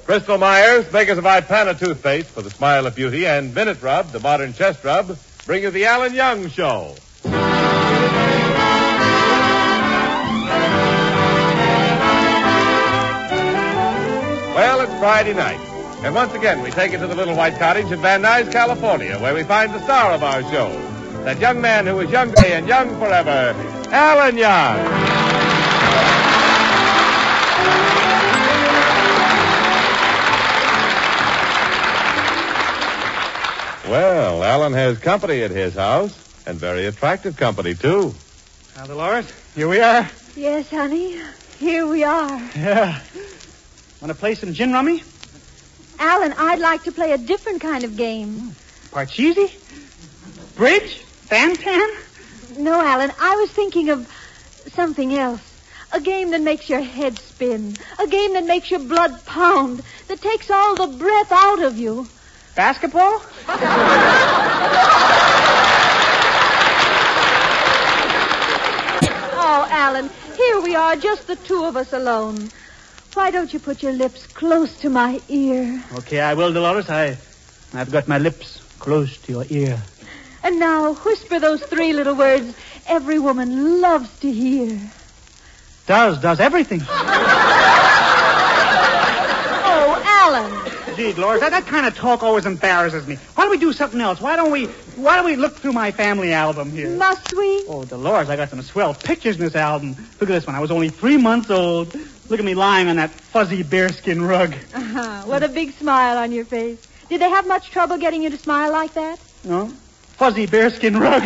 Bristol Myers, makers of Ipana toothpaste for the smile of beauty, and Minute Rub, the modern chest rub, bring you the Alan Young Show. Well, it's Friday night. And once again, we take it to the little white cottage in Van Nuys, California, where we find the star of our show. That young man who is young today and young forever, Alan Young. Well, Alan has company at his house, and very attractive company, too. Now, Dolores, here we are. Yes, honey, here we are. Yeah. Want to play some gin rummy? Alan, I'd like to play a different kind of game. Parcheesi? Bridge? Fan-tan? No, Alan, I was thinking of something else. A game that makes your head spin. A game that makes your blood pound. That takes all the breath out of you. Basketball? Oh, Alan, here we are, just the two of us alone. Why don't you put your lips close to my ear? Okay, I will, Dolores. I've got my lips close to your ear. And now whisper those three little words every woman loves to hear. Does everything. Oh, Alan. Gee, Dolores, that kind of talk always embarrasses me. Why don't we do something else? Why don't we look through my family album here? Must we? Oh, Dolores, I got some swell pictures in this album. Look at this one. I was only 3 months old. Look at me lying on that fuzzy bearskin rug. What a big smile on your face. Did they have much trouble getting you to smile like that? No. Fuzzy bearskin rug.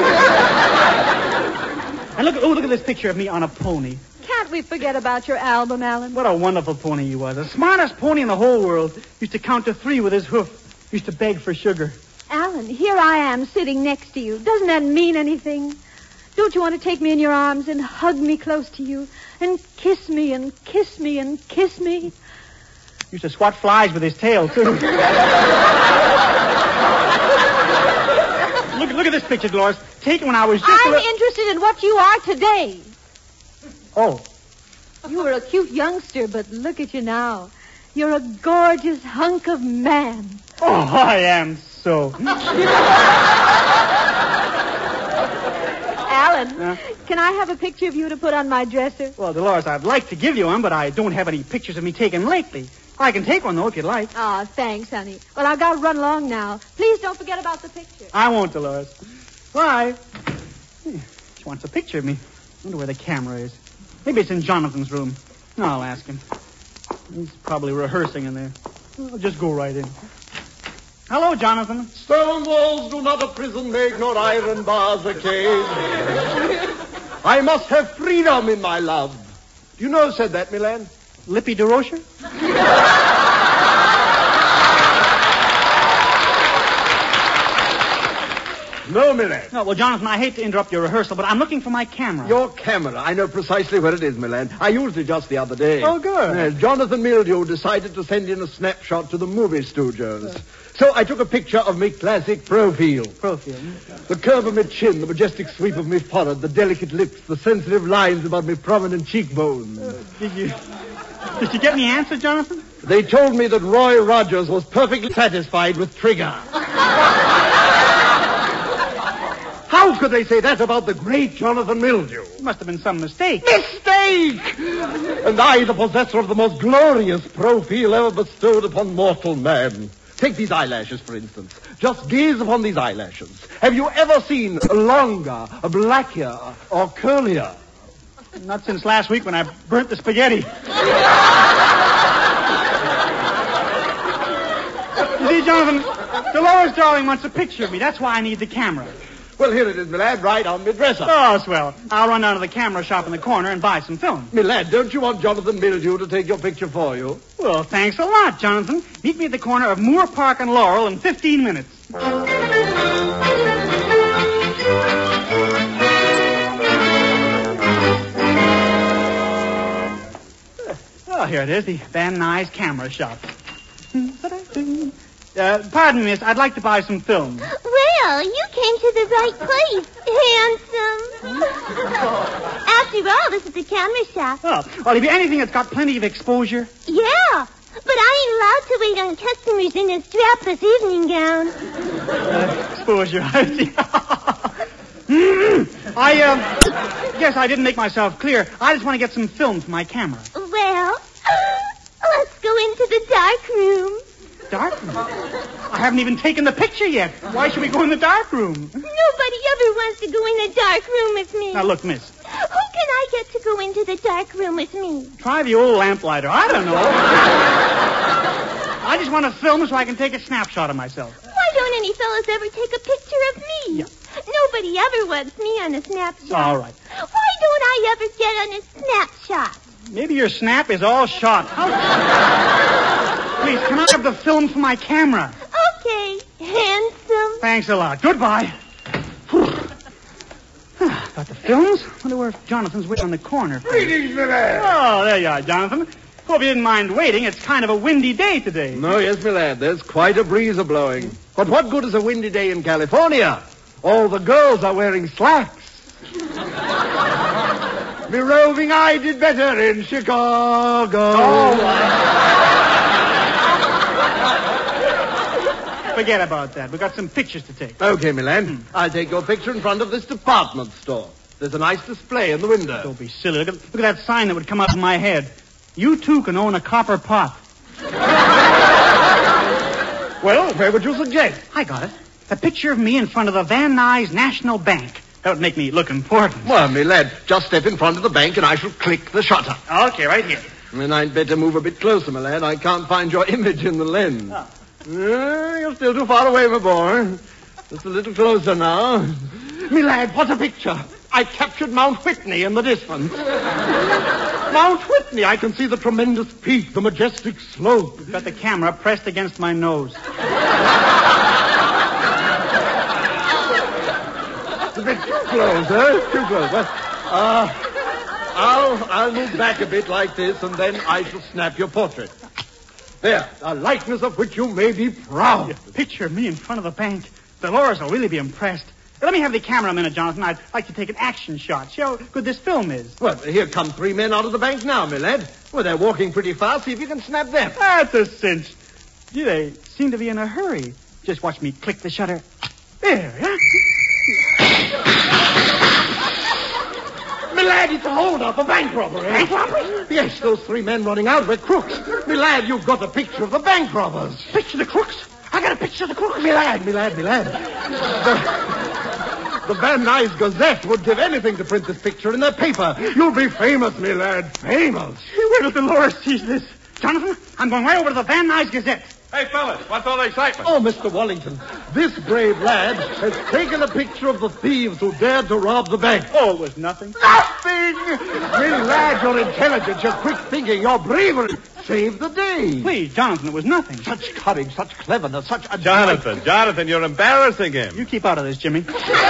And look at this picture of me on a pony. Can't we forget about your album, Alan? What a wonderful pony he was. The smartest pony in the whole world. Used to count to 3 with his hoof. Used to beg for sugar. Alan, here I am sitting next to you. Doesn't that mean anything? Don't you want to take me in your arms and hug me close to you and kiss me and kiss me and kiss me? Used to swat flies with his tail, too. Look at this picture, Dolores. Taken when I was just... I'm interested in what you are today. Oh. You were a cute youngster, but look at you now. You're a gorgeous hunk of man. Oh, I am so. Alan, can I have a picture of you to put on my dresser? Well, Dolores, I'd like to give you one, but I don't have any pictures of me taken lately. I can take one, though, if you'd like. Oh, thanks, honey. Well, I've got to run along now. Please don't forget about the picture. I won't, Dolores. Bye. She wants a picture of me. I wonder where the camera is. Maybe it's in Jonathan's room. No, I'll ask him. He's probably rehearsing in there. I'll just go right in. Hello, Jonathan. Stone walls do not a prison make, nor iron bars a cage. I must have freedom in my love. Do you know who said that, Milan? Lippy DeRocher? No, Milan. No, well, Jonathan, I hate to interrupt your rehearsal, but I'm looking for my camera. Your camera. I know precisely where it is, Milan. I used it just the other day. Oh, good. Jonathan Mildew decided to send in a snapshot to the movie studios. So I took a picture of me classic profile. Profile? The curve of my chin, the majestic sweep of my forehead, the delicate lips, the sensitive lines about my prominent cheekbones. Did you get any answer, Jonathan? They told me that Roy Rogers was perfectly satisfied with Trigger. How could they say that about the great Jonathan Mildew? Must have been some mistake. Mistake! And I, the possessor of the most glorious profile ever bestowed upon mortal man. Take these eyelashes, for instance. Just gaze upon these eyelashes. Have you ever seen a longer, a blackier, or curlier? Not since last week when I burnt the spaghetti. You see, Jonathan, Dolores Darling wants a picture of me. That's why I need the camera. Well, here it is, my lad, right on my dresser. Oh, swell. I'll run down to the camera shop in the corner and buy some film. My lad, don't you want Jonathan Mildew to take your picture for you? Well, thanks a lot, Jonathan. Meet me at the corner of Moore Park and Laurel in 15 minutes. Oh, here it is, the Van Nuys camera shop. Pardon, miss, I'd like to buy some film. Well, you came to the right place, handsome. After all, this is the camera shop. Oh, well, have you anything that's got plenty of exposure? Yeah, but I allowed to wait on customers in a strapless evening gown. Suppose you're right. I guess I didn't make myself clear. I just want to get some film for my camera. Well, let's go into the dark room. Dark room? I haven't even taken the picture yet. Why should we go in the dark room? Nobody ever wants to go in the dark room with me. Now, look, miss. Who can I get to go into the dark room with me? Try the old lamplighter. I don't know. I just want to film so I can take a snapshot of myself. Why don't any fellas ever take a picture of me? Yeah. Nobody ever wants me on a snapshot. All right. Why don't I ever get on a snapshot? Maybe your snap is all shot. Please, can I have the film for my camera? Okay, handsome. Thanks a lot. Goodbye. Got the films? Wonder where Jonathan's waiting on the corner. Greetings, Millard. Oh, there you are, Jonathan. Hope you didn't mind waiting. It's kind of a windy day today. No, yes, my lad. There's quite a breeze a-blowing. But what good is a windy day in California? All the girls are wearing slacks. Me roving eye did better in Chicago. Forget about that. We've got some pictures to take. Okay, my lad. I'll take your picture in front of this department store. There's a nice display in the window. Don't be silly. Look at that sign that would come up in my head. You too can own a copper pot. Well, where would you suggest? I got it. A picture of me in front of the Van Nuys National Bank. That would make me look important. Well, my lad, just step in front of the bank and I shall click the shutter. Okay, right here. Then I'd better move a bit closer, my lad. I can't find your image in the lens. Oh. You're still too far away, my boy. Just a little closer now. Me lad, what a picture. I captured Mount Whitney in the distance. Mount Whitney, I can see the tremendous peak, the majestic slope. You've got the camera pressed against my nose. It's a bit too close, huh? Too close. Well, I'll move back a bit like this, and then I shall snap your portrait. There, a likeness of which you may be proud. A picture of me in front of the bank. Dolores will really be impressed. Let me have the camera a minute, Jonathan. I'd like to take an action shot. See how good this film is. Well, here come 3 men out of the bank now, my lad. Well, they're walking pretty fast. See if you can snap them. That's a cinch. Gee, they seem to be in a hurry. Just watch me click the shutter. There, yeah? My lad, it's a hold-up, a bank robbery. Bank robbery? Yes, those 3 men running out were crooks. My lad, you've got a picture of the bank robbers. Picture of the crooks? I got a picture of the crooks. My lad. The Van Nuys Gazette would give anything to print this picture in their paper. You'll be famous, my lad, famous. Where did Dolores see this? Jonathan, I'm going right over to the Van Nuys Gazette. Hey, fellas, what's all the excitement? Oh, Mr. Wallington, this brave lad has taken a picture of the thieves who dared to rob the bank. Oh, it was nothing. Nothing! My lad, your intelligence, your quick thinking, your bravery saved the day. Please, Jonathan, it was nothing. Such courage, such cleverness, such a... Jonathan, you're embarrassing him. You keep out of this, Jimmy.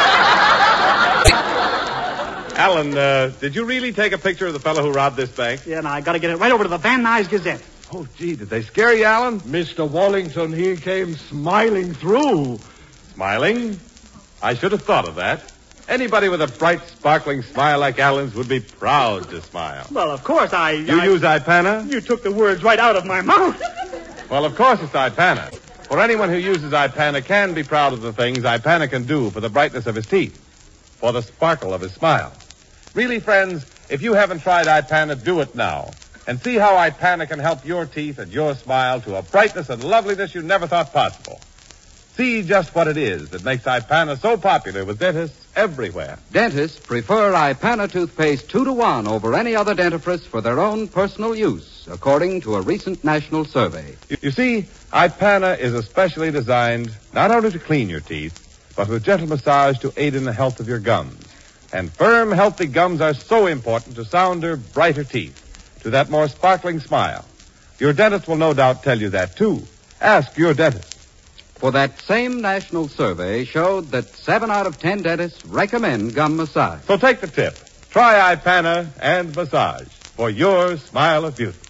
Alan, did you really take a picture of the fellow who robbed this bank? Yeah, now I got to get it right over to the Van Nuys Gazette. Oh, gee, did they scare you, Alan? Mr. Wallington, he came smiling through. Smiling? I should have thought of that. Anybody with a bright, sparkling smile like Alan's would be proud to smile. Well, of course, You use Ipana? You took the words right out of my mouth. Well, of course it's Ipana. For anyone who uses Ipana can be proud of the things Ipana can do for the brightness of his teeth, for the sparkle of his smile. Really, friends, if you haven't tried Ipana, do it now. And see how Ipana can help your teeth and your smile to a brightness and loveliness you never thought possible. See just what it is that makes Ipana so popular with dentists everywhere. Dentists prefer Ipana toothpaste 2-to-1 over any other dentifrice for their own personal use, according to a recent national survey. You see, Ipana is especially designed not only to clean your teeth, but with gentle massage to aid in the health of your gums. And firm, healthy gums are so important to sounder, brighter teeth, to that more sparkling smile. Your dentist will no doubt tell you that, too. Ask your dentist. For that same national survey showed that 7 out of 10 dentists recommend gum massage. So take the tip. Try Ipana and massage for your smile of beauty.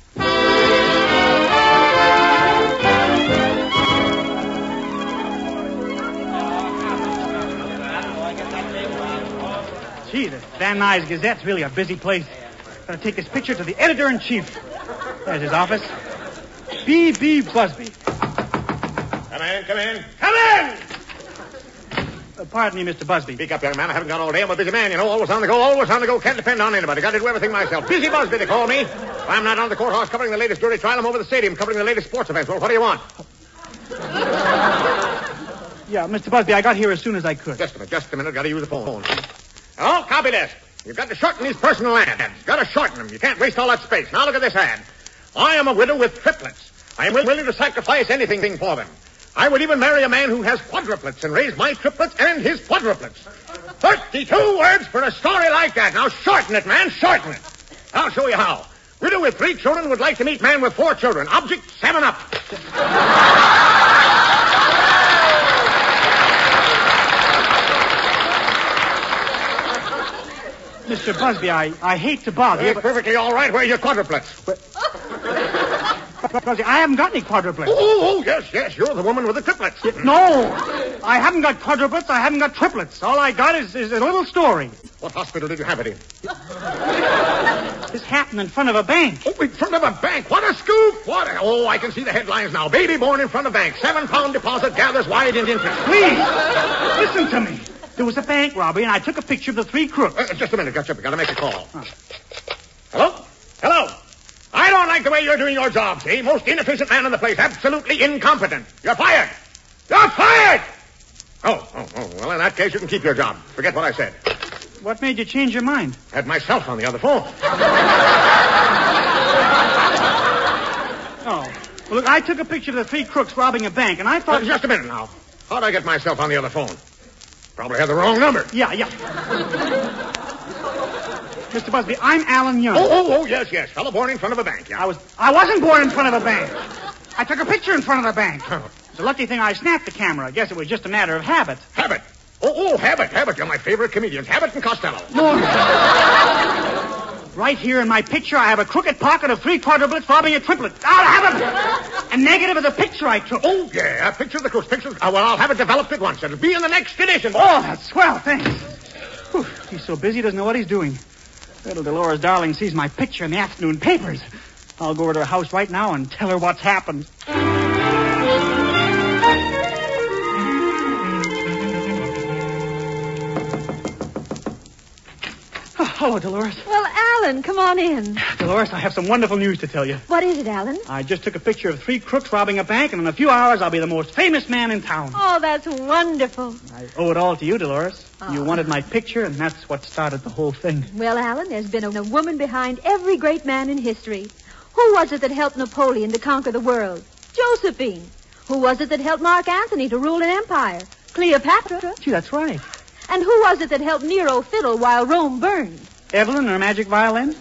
Gee, the Van Nuys Gazette's really a busy place. Gotta take this picture to the editor-in-chief. There's his office. B.B. Busby. Come in, come in. Come in! Pardon me, Mr. Busby. Speak up, young man. I haven't got all day. I'm a busy man, you know. Always on the go, always on the go. Can't depend on anybody. Got to do everything myself. Busy Busby, they call me. If I'm not on the courthouse covering the latest jury trial, I'm over the stadium covering the latest sports events. Well, what do you want? Yeah, Mr. Busby, I got here as soon as I could. Just a minute. Got to use the phone. Hello, copy this. You've got to shorten these personal ads. Got to shorten them. You can't waste all that space. Now look at this ad. I am a widow with triplets. I am willing to sacrifice anything for them. I would even marry a man who has quadruplets and raise my triplets and his quadruplets. 32 words for a story like that. Now shorten it, man. Shorten it. I'll show you how. Widow with 3 children would like to meet man with 4 children. Object, 7-Up. Mr. Busby, I hate to bother you, It's perfectly all right. Where are your quadruplets? Busby, I haven't got any quadruplets. Oh, yes. You're the woman with the triplets. No, I haven't got quadruplets. I haven't got triplets. All I got is a little story. What hospital did you have it in? This happened in front of a bank. Oh, in front of a bank. What a scoop. Oh, I can see the headlines now. Baby born in front of bank. £7 deposit gathers wide in interest. Please, listen to me. There was a bank robbery, and I took a picture of the 3 crooks. Just a minute. Got to make a call. Hello? I don't like the way you're doing your job, see? Most inefficient man in the place. Absolutely incompetent. You're fired. You're fired! Oh. Well, in that case, you can keep your job. Forget what I said. What made you change your mind? Had myself on the other phone. Oh. Well, look, I took a picture of the 3 crooks robbing a bank, and I thought... Just a minute now. How'd I get myself on the other phone? Probably had the wrong number. Yeah. Mr. Busby, I'm Alan Young. Oh, yes. Fellow born in front of a bank, yeah. I wasn't born in front of a bank. I took a picture in front of the bank. It's a lucky thing I snapped the camera. I guess it was just a matter of habit. Habit? Oh, Habit. You're my favorite comedians. Habit and Costello. No. Right here in my picture, I have a crooked pocket of 3 quadruplets robbing a triplet. I'll have it. A negative of the picture I took. Oh, yeah. Picture of the crooks. Well, I'll have it developed at once. It'll be in the next edition. Oh, that's swell. Thanks. Whew, he's so busy, he doesn't know what he's doing. Little Dolores Darling sees my picture in the afternoon papers. I'll go over to her house right now and tell her what's happened. Oh, hello, Dolores. Well, Alan, come on in. Dolores, I have some wonderful news to tell you. What is it, Alan? I just took a picture of 3 crooks robbing a bank, and in a few hours I'll be the most famous man in town. Oh, that's wonderful. I owe it all to you, Dolores. You wanted my picture, and that's what started the whole thing. Well, Alan, there's been a woman behind every great man in history. Who was it that helped Napoleon to conquer the world? Josephine. Who was it that helped Mark Antony to rule an empire? Cleopatra. Gee, that's right. And who was it that helped Nero fiddle while Rome burned? Evelyn and her magic violin?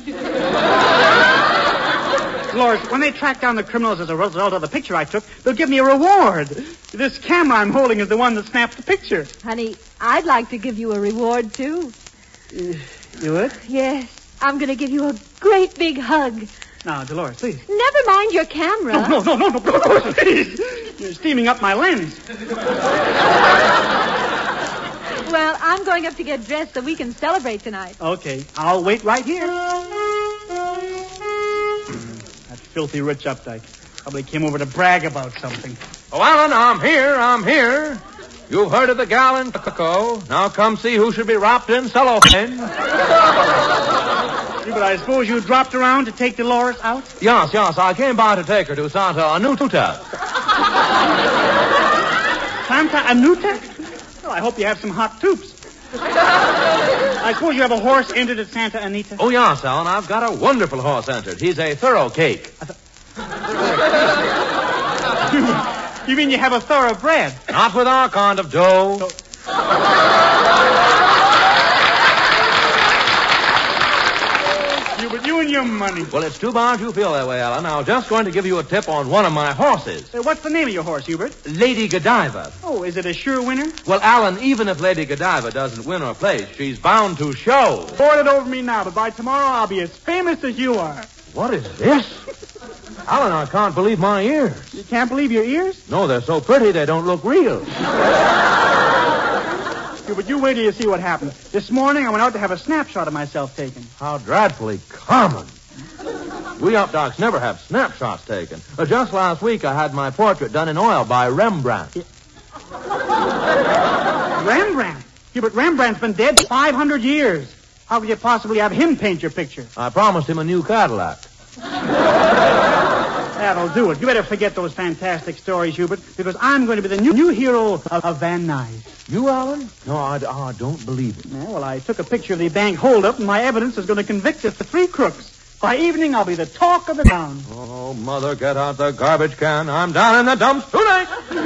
Dolores, when they track down the criminals as a result of the picture I took, they'll give me a reward. This camera I'm holding is the one that snapped the picture. Honey, I'd like to give you a reward, too. You would? Yes. I'm going to give you a great big hug. Now, Dolores, please. Never mind your camera. No, Dolores, please. You're steaming up my lens. Well, I'm going up to get dressed so we can celebrate tonight. Okay, I'll wait right here. That filthy Rich Updike probably came over to brag about something. Oh, Alan, I'm here. You've heard of the gal in Cocoa. Now come see who should be wrapped in cellophane. But I suppose you dropped around to take Dolores out? Yes, I came by to take her to Santa Anita. Santa Anita? Well, I hope you have some hot tubes. I suppose you have a horse entered at Santa Anita? Oh, yes, Alan, I've got a wonderful horse entered. He's a thorough cake. You mean you have a thoroughbred? Not with our kind of dough. You and your money. Well, it's too bad you feel that way, Alan. I was just going to give you a tip on one of my horses. What's the name of your horse, Hubert? Lady Godiva. Oh, is it a sure winner? Well, Alan, even if Lady Godiva doesn't win or place, she's bound to show. Pour it over me now, but by tomorrow I'll be as famous as you are. What is this? Alan, I can't believe my ears. You can't believe your ears? No, they're so pretty they don't look real. But you wait till you see what happens. This morning I went out to have a snapshot of myself taken. How dreadfully common. We updocks never have snapshots taken. Just last week, I had my portrait done in oil by Rembrandt. Rembrandt? Hubert, Rembrandt's been dead 500 years. How could you possibly have him paint your picture? I promised him a new Cadillac. That'll do it. You better forget those fantastic stories, Hubert, because I'm going to be the new hero of Van Nuys. You, Alan? No, I don't believe it. Yeah, well, I took a picture of the bank holdup, and my evidence is going to convict us the three crooks. By evening, I'll be the talk of the town. Oh, Mother, get out the garbage can. I'm down in the dumps tonight.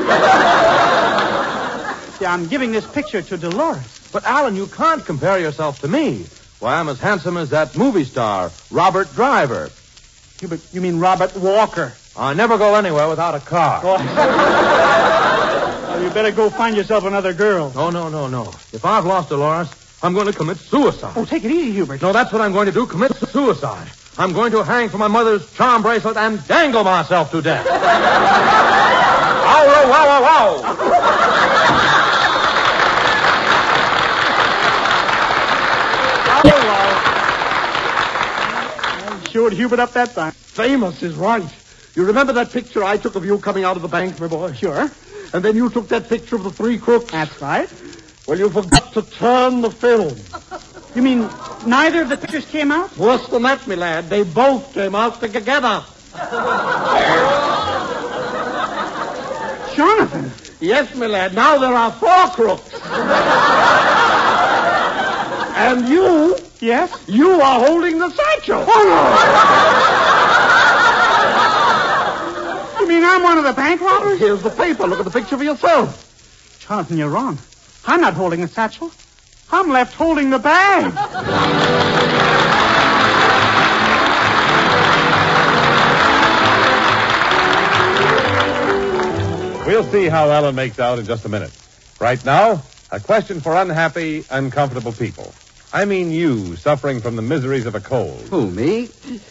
Yeah, I'm giving this picture to Dolores. But, Alan, you can't compare yourself to me. Why, I'm as handsome as that movie star, Robert Driver. Hubert, you mean Robert Walker? I never go anywhere without a car. Oh. Well, you better go find yourself another girl. Oh, no. If I've lost Dolores, I'm going to commit suicide. Oh, take it easy, Hubert. No, that's what I'm going to do, commit suicide. I'm going to hang from my mother's charm bracelet and dangle myself to death. Ow, wow, wow, wow. Showed Hubert up that time. Famous is right. You remember that picture I took of you coming out of the bank, my boy? Sure. And then you took that picture of the three crooks? That's right. Well, you forgot to turn the film. You mean neither of the pictures came out? Worse than that, my lad. They both came out together. Jonathan. Yes, my lad. Now there are four crooks. And you... Yes? You are holding the satchel. You mean I'm one of the bank robbers? Here's the paper. Look at the picture for yourself. Jonathan, you're wrong. I'm not holding the satchel. I'm left holding the bag. We'll see how Ellen makes out in just a minute. Right now, a question for unhappy, uncomfortable people. I mean you, suffering from the miseries of a cold. Who, me?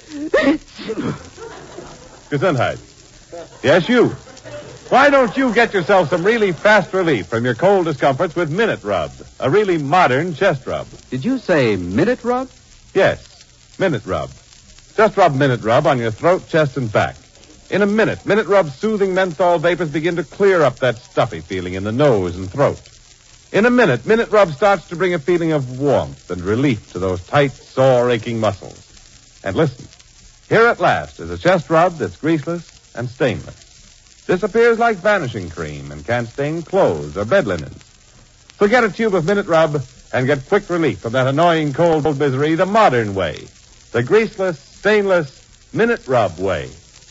Gesundheit. Yes, you. Why don't you get yourself some really fast relief from your cold discomforts with Minute Rub, a really modern chest rub? Did you say Minute Rub? Yes, Minute Rub. Just rub Minute Rub on your throat, chest, and back. In a minute, Minute Rub's soothing menthol vapors begin to clear up that stuffy feeling in the nose and throat. In a minute, Minute Rub starts to bring a feeling of warmth and relief to those tight, sore, aching muscles. And listen, here at last is a chest rub that's greaseless and stainless. Disappears like vanishing cream and can't stain clothes or bed linens. So get a tube of Minute Rub and get quick relief from that annoying cold misery the modern way. The greaseless, stainless Minute Rub way.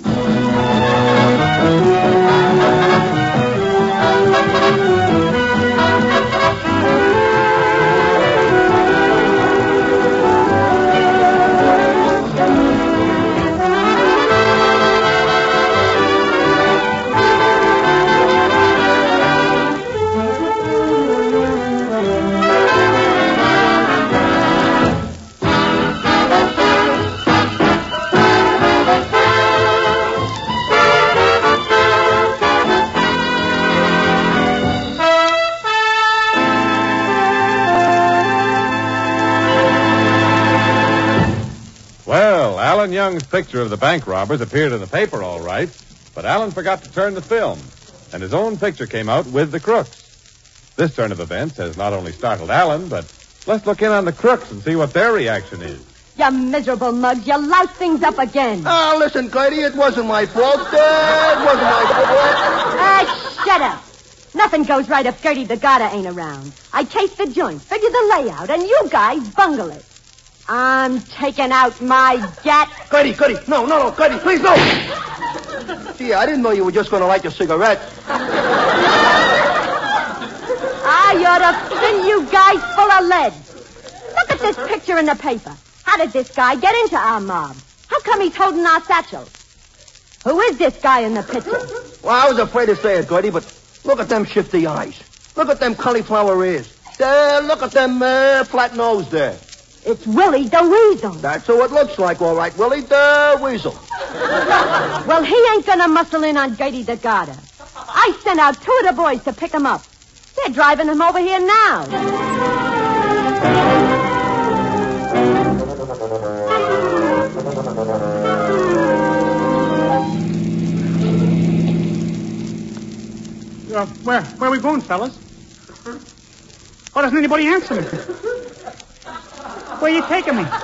Alan Young's picture of the bank robbers appeared in the paper all right, but Alan forgot to turn the film, and his own picture came out with the crooks. This turn of events has not only startled Alan, but let's look in on the crooks and see what their reaction is. You miserable mugs, you louse things up again. Ah, listen, Gertie, it wasn't my fault. It wasn't my fault. Shut up. Nothing goes right if Gertie the Goddard ain't around. I chased the joint, figured the layout, and you guys bungle it. I'm taking out my gat. Gertie, no, Gertie, please, no. Gee, I didn't know you were just going to light your cigarette. I ought to fill you guys full of lead. Look at this picture in the paper. How did this guy get into our mob? How come he's holding our satchels? Who is this guy in the picture? Well, I was afraid to say it, Gertie, but look at them shifty eyes. Look at them cauliflower ears. There, look at them flat nose there. It's Willie the Weasel. That's who it looks like, all right, Willie the Weasel. Well, he ain't gonna muscle in on Gertie the Goddard. I sent out 2 of the boys to pick him up. They're driving him over here now. Where are we going, fellas? Why doesn't anybody answer me? Where are you taking me?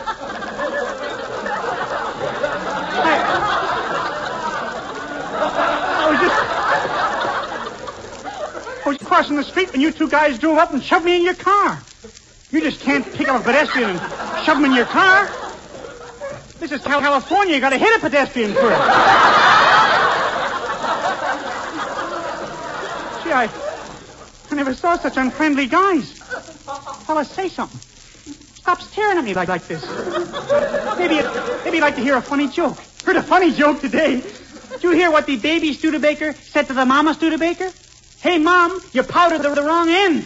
I was crossing the street when you two guys drove up and shoved me in your car. You just can't pick up a pedestrian and shove him in your car. This is California. You got to hit a pedestrian first. Gee, I never saw such unfriendly guys. Fellas, say something. Stop staring at me like this. Maybe you'd like to hear a funny joke. Heard a funny joke today. Did you hear what the baby Studebaker said to the mama Studebaker? Hey, Mom, you powdered the wrong end.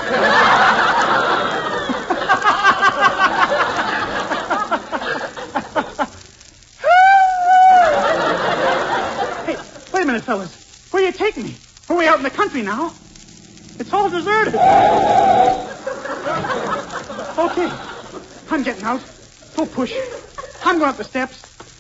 Hey, wait a minute, fellas. Where are you taking me? We're way out in the country now. It's all deserted. Okay, I'm getting out. Don't push. I'm going up the steps.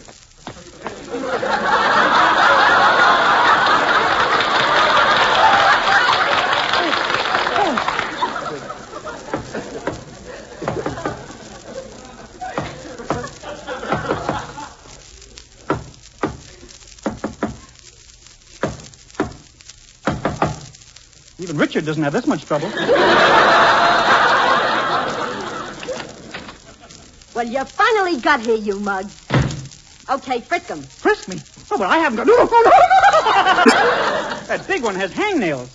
Even Richard doesn't have this much trouble. Well, you finally got here, you mug. Okay, frisk him. Frisk me? Oh, but I haven't got... No. That big one has hangnails.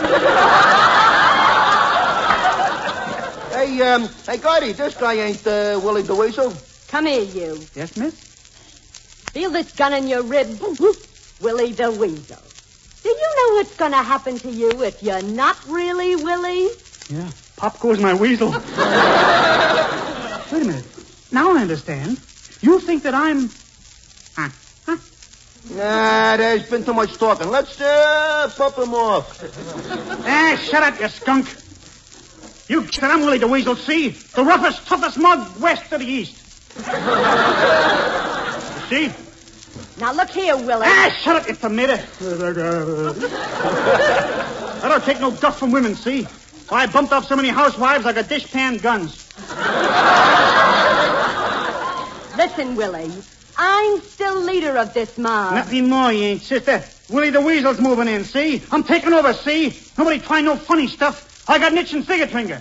Hey, Gotti, this guy ain't Willie the Weasel. Come here, you. Yes, miss? Feel this gun in your rib. Willie the Weasel. Do you know what's going to happen to you if you're not really Willie? Yeah, pop goes my weasel. Wait a minute. Now I understand. You think that I'm... Huh? Nah, there's been too much talking. Let's pop him off. Shut up, you skunk. You said I'm Willie the Weasel, see? The roughest, toughest mug west of the east. You see? Now look here, Willie. Shut up, you tomato. I don't take no guff from women, see? I bumped off so many housewives like a dishpan guns. Listen, Willie. I'm still leader of this mob. Nothing more, you ain't, sister. Willie the Weasel's moving in, see? I'm taking over, see? Nobody try no funny stuff. I got an itch and finger.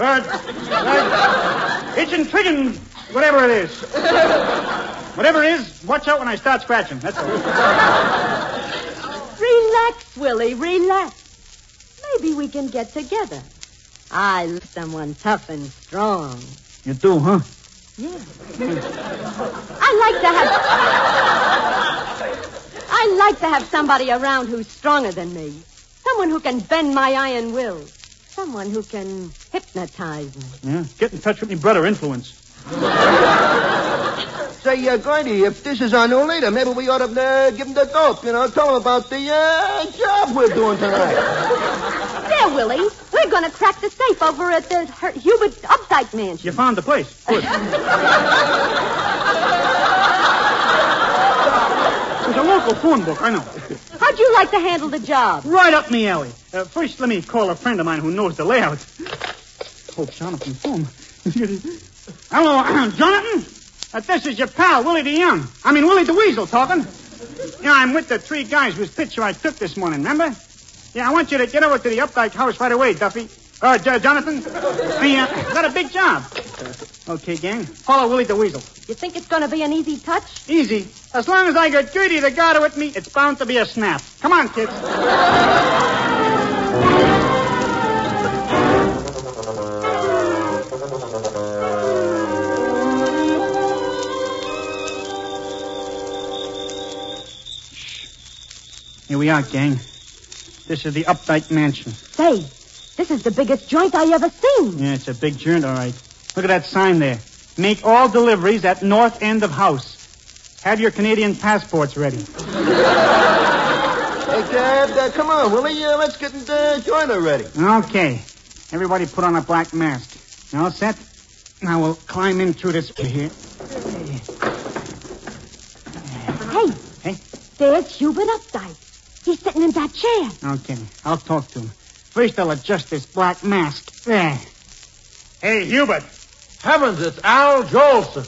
Itch and triggin', whatever it is. Whatever it is, watch out when I start scratching. That's all. Relax, Willie, relax. Maybe we can get together. I love someone tough and strong. You do, huh? Yeah. I like to have somebody around who's stronger than me. Someone who can bend my iron will. Someone who can hypnotize me. Yeah, get in touch with me brother influence. Say, Gotti, if this is our new leader, maybe we ought to give him the dope, tell him about the job we're doing tonight. There, Willie. We're going to crack the safe over at the Hubert Updike mansion. You found the place. Good. There's a local phone book, I know. How'd you like to handle the job? Right up me alley. First, let me call a friend of mine who knows the layout. Hope Jonathan's home. Hello, Jonathan? This is your pal, Willie the Weasel talking. Yeah, I'm with the three guys whose picture I took this morning, remember? Yeah, I want you to get over to the Updike house right away, Duffy. Jonathan. We got a big job. Okay, gang. Follow Willie the Weasel. You think it's going to be an easy touch? Easy. As long as I got Gertie the Garter with me, it's bound to be a snap. Come on, kids. Here we are, gang. This is the Updike mansion. Say, this is the biggest joint I ever seen. Yeah, it's a big joint, all right. Look at that sign there. Make all deliveries at north end of house. Have your Canadian passports ready. Hey, Dad, come on, Willie. Let's get the joint already. Okay. Everybody put on a black mask. Now all set? Now we'll climb in through this here. Hey. Hey? There's Hubert Updike. He's sitting in that chair. Okay, I'll talk to him. First, I'll adjust this black mask. There. Hey, Hubert. Heavens, it's Al Jolson.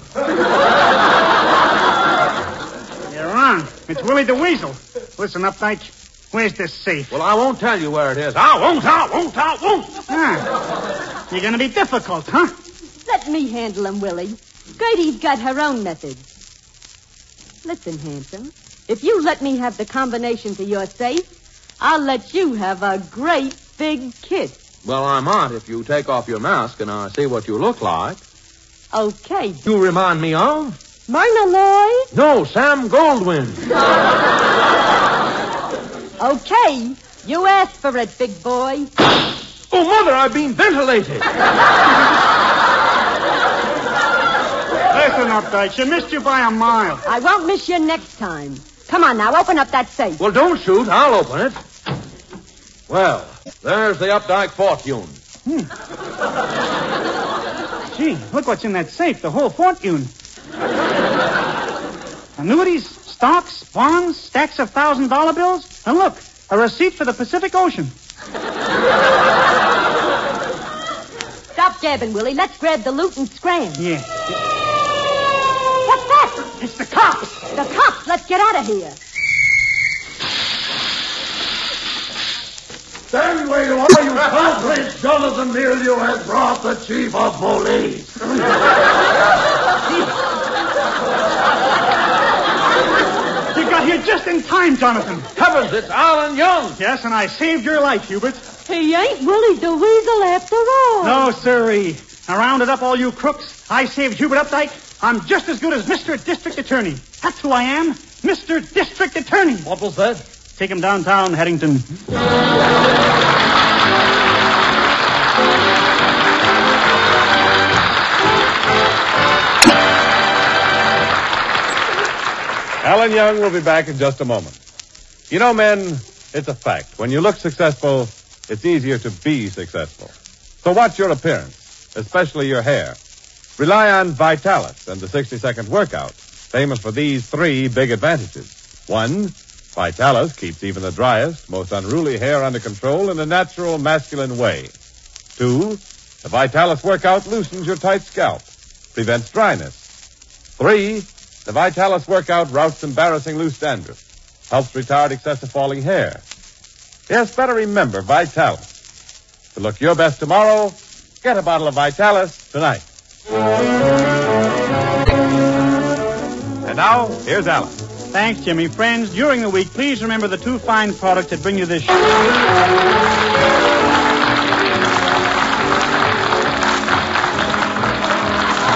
You're wrong. It's Willie the Weasel. Listen, Updike. Where's this safe? Well, I won't tell you where it is. I won't. Ah, you're going to be difficult, huh? Let me handle him, Willie. Gertie's got her own methods. Listen, handsome. If you let me have the combination to your safe, I'll let you have a great big kiss. Well, I might if you take off your mask and I see what you look like. Okay. You remind me of? Myrna Lloyd? No, Sam Goldwyn. Okay. You asked for it, big boy. Oh, Mother, I've been ventilated. Listen, Updike. You missed you by a mile. I won't miss you next time. Come on now, open up that safe. Well, don't shoot. I'll open it. Well, there's the Updike fortune. Gee, look what's in that safe. The whole fortune. Annuities, stocks, bonds, stacks of $1,000 bills. And look, a receipt for the Pacific Ocean. Stop gabbing, Willie. Let's grab the loot and scram. Yeah. What's that? It's the cops. The cops. Let's get out of here. Stand where you are, you culprit. Jonathan Milieu has brought the chief of police. You got here just in time, Jonathan. Heavens, it's Alan Young. Yes, and I saved your life, Hubert. He ain't Willie the Weasel after all. No, sirree. I rounded up all you crooks. I saved Hubert Updike. I'm just as good as Mr. District Attorney. That's who I am, Mr. District Attorney. What was that? Take him downtown, Haddington. Alan Young will be back in just a moment. You know, men, it's a fact. When you look successful, it's easier to be successful. So watch your appearance, especially your hair. Rely on Vitalis and the 60-second workout, famous for these 3 big advantages. 1, Vitalis keeps even the driest, most unruly hair under control in a natural, masculine way. 2, the Vitalis workout loosens your tight scalp, prevents dryness. 3, the Vitalis workout routs embarrassing loose dandruff, helps retard excessive falling hair. Yes, better remember Vitalis. To look your best tomorrow, get a bottle of Vitalis tonight. And now, here's Alan. Thanks, Jimmy. Friends, during the week, please remember the 2 fine products that bring you this show.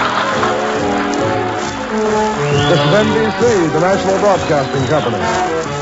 This is NBC, the National Broadcasting Company.